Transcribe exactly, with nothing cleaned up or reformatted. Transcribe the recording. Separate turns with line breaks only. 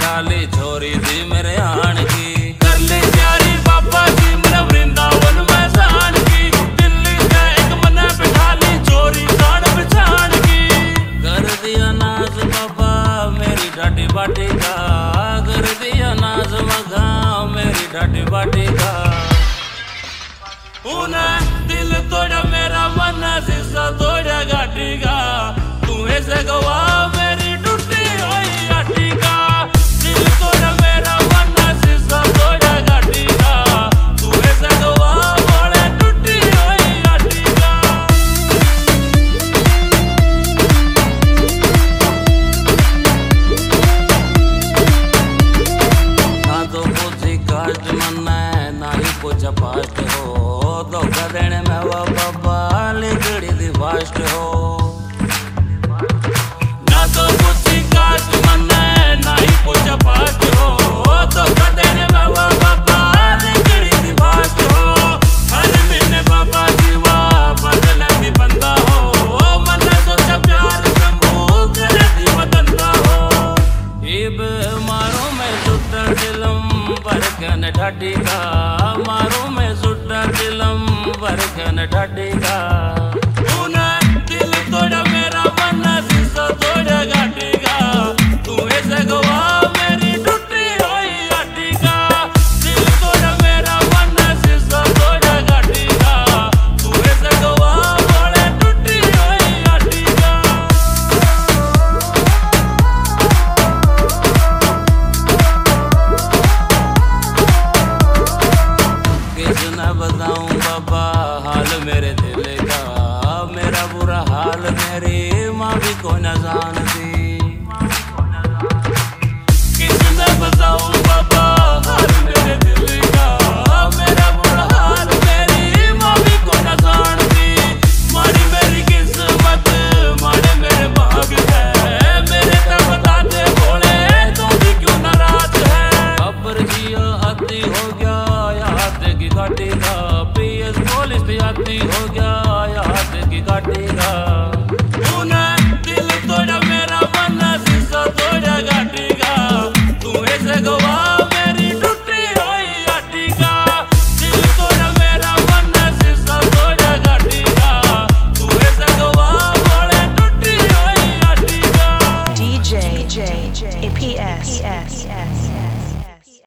बिठा ली छोरी थी मेरे आन की। कर ली प्यारी बाबा जी मेरे वृंदावन में शान की। दिल्ली से एक मने बिठा ली छोरी जान पहचान की। कर दिया नाज बाबा मेरी ढाडी बाटी का। कर दिया नाज मगा मेरी ढाडी बाटी का। उन्हें दिल तोड़ा मेरा मन शीशा तोड़ा गाड़ी का। तू ऐसे गवा मेरी टूटी हुई आटी का। दिल तोड़ा मेरा मन शीशा तोड़ा गाड़ी का। तू ऐसे गवा मोड़े टूटी हुई आटी का। ना तो पूछी कास्ट मन्ना ना ही पूछा पास्ट हो। धोखा देने में वो बाबा लिगड़ी दी फास्ट हो। ना तो पूछी कास्ट मन्ना ना ही पूछा पास्ट हो। धोखा देने में वो बाबा लिगड़ी दी फास्ट हो। हर महीने बाबा जीवा बदले भी बंदा हो। मन सोचा प्यार शंभू करे दी बदंदा हो। इब मारो मैं सुटर दिलम बरकन ढाडी का। मारो मैं सुटर दिलम बरकन ढाडी का। उन्हें दिल तोड़ा मेरा मन शीशा तोड़ा गाड़ी का। तू ऐसे गवा मेरी टूटी हुई आटी का। दिल तोड़ा मेरा मन शीशा तोड़ा गाड़ी का। तू ऐसे गवा मोड़े टूटी हुई आटी का। किसने बताऊं बाबा हाल मेरे दिल का। मेरा बुरा हाल मेरी माँ भी को न जानती। किसने बताऊं बाबा हाल मेरे दिल का। मेरा बुरा हाल मेरी माँ भी को न जानती। मारी मेरी किस्मत मारे मेरे भाग है। मेरे तक बताते बोले तो भी क्यों नाराज है। खबर जिया आती हो गया याद की गाड़ी का। पीएस पुलिस भी आती हो गया याद की गाड़ी का। उन्हें दिल तोड़ा मेरा मन शीशा तोड़ा गाड़ी का। तू ऐसे गवा मेरी टूटी हुई आटी का। दिल तोड़ा मेरा मन शीशा तोड़ा गाड़ी का। तू ऐसे गवा मोड़े टूटी हुई आटी का।
D J A P S